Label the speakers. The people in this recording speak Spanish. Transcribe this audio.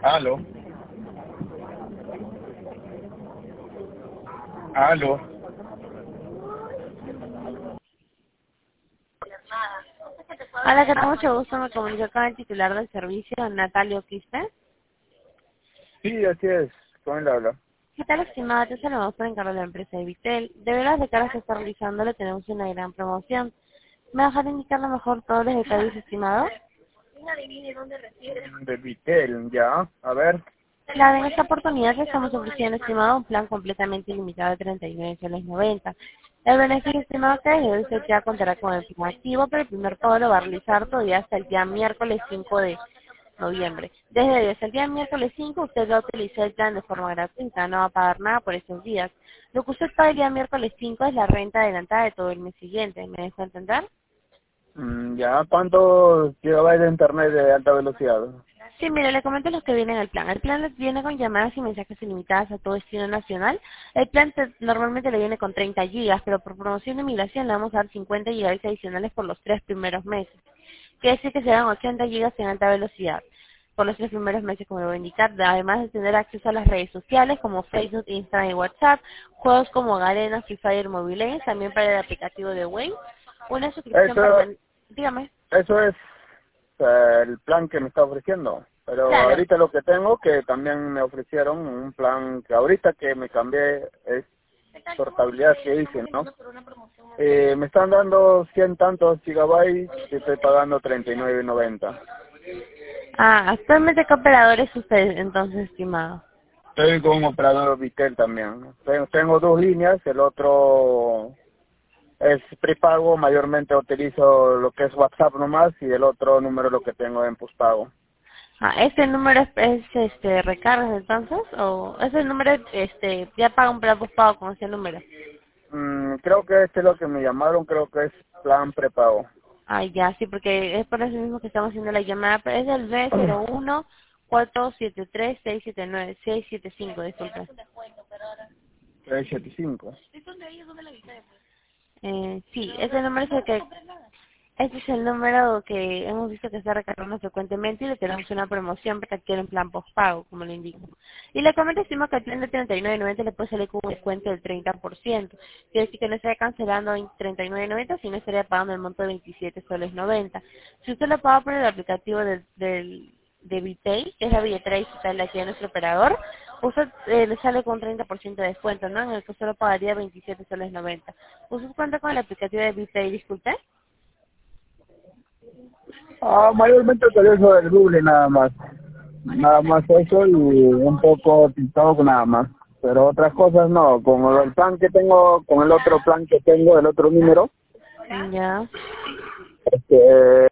Speaker 1: Aló, aló.
Speaker 2: Hola, que tal? Mucho gusto. Me comunico con el titular del servicio, Natalio Quispe.
Speaker 1: Sí, así es. ¿Cómo le habla?
Speaker 2: ¿Qué tal, estimada? Te saludamos por encargo de la empresa de Vitel. De veras, de cara que está realizándole, tenemos una gran promoción. ¿Me dejar indicarle mejor todos los detalles, estimado?
Speaker 1: De Vitel, ya. A ver.
Speaker 2: Claro, en esta oportunidad le estamos ofreciendo, estimado, un plan completamente ilimitado de 39,90 soles. El beneficio, estimado, que es usted ya contará con el plan activo, pero el primer pago lo va a realizar todavía hasta el día miércoles 5 de noviembre. Desde hoy hasta el día miércoles 5 usted va a utilizar el plan de forma gratuita, no va a pagar nada por esos días. Lo que usted paga el día miércoles 5 es la renta adelantada de todo el mes siguiente. ¿Me dejo entender?
Speaker 1: Ya. ¿Cuántos gigabytes de internet de alta velocidad?
Speaker 2: Sí, mire, le comento los que vienen en el plan. El plan viene con llamadas y mensajes ilimitadas a todo destino nacional. El plan normalmente le viene con 30 gigas, pero por promoción de migración le vamos a dar 50 gigas adicionales por los 3 primeros meses. Quiere decir que serán 80 gigas en alta velocidad por los 3 primeros meses, como le voy a indicar, además de tener acceso a las redes sociales como Facebook, Instagram y WhatsApp, juegos como Garena, Free Fire, Mobile Legends, también para el aplicativo de Wave, una suscripción
Speaker 1: Eso,
Speaker 2: permanente. Dígame.
Speaker 1: eso es el plan que me está ofreciendo. Pero
Speaker 2: Claro.
Speaker 1: ahorita lo que tengo, que también me ofrecieron un plan que ahorita que me cambié es portabilidad que hice, ¿no? Me están dando 100 tantos gigabytes y estoy pagando 39,90.
Speaker 2: Ah, actualmente, ¿qué operador es usted, entonces, estimado?
Speaker 1: Estoy con un operador Vitel también. Tengo dos líneas, el otro es prepago, mayormente utilizo lo que es WhatsApp nomás y el otro número lo que tengo en postpago.
Speaker 2: Ah, ¿este número es recargas, entonces? ¿O ese número, ya paga un plan postpago con ese número?
Speaker 1: Creo que este es lo que me llamaron, creo que es plan prepago.
Speaker 2: Ah, ya, sí, porque es por eso mismo que estamos haciendo la llamada, pero es el B01-473-679-675, disculpe.
Speaker 1: 375.
Speaker 2: Sí, ese número es el que ese es el número que hemos visto que está recargando frecuentemente y le tenemos una promoción para que adquiera un plan postpago, como le indico. Y le comento, estima que el plan de 39,90 le puede salir con un descuento del 30%. Quiere decir que no estaría cancelando en 39,90, sino estaría pagando el monto de 27,90 soles. Si usted lo paga por el aplicativo de Vitay, que es la billetera digital de aquí de nuestro operador, usted le sale con un 30% de descuento, ¿no? En el que usted lo pagaría 27,90 soles. ¿Usted cuenta con el aplicativo de Vitay, disculpe?
Speaker 1: Mayormente utilizo el Google nada más. Nada más eso y un poco TikTok nada más. Pero otras cosas no. Con el plan que tengo, con el otro plan que tengo, el otro número,
Speaker 2: Ya.
Speaker 1: este,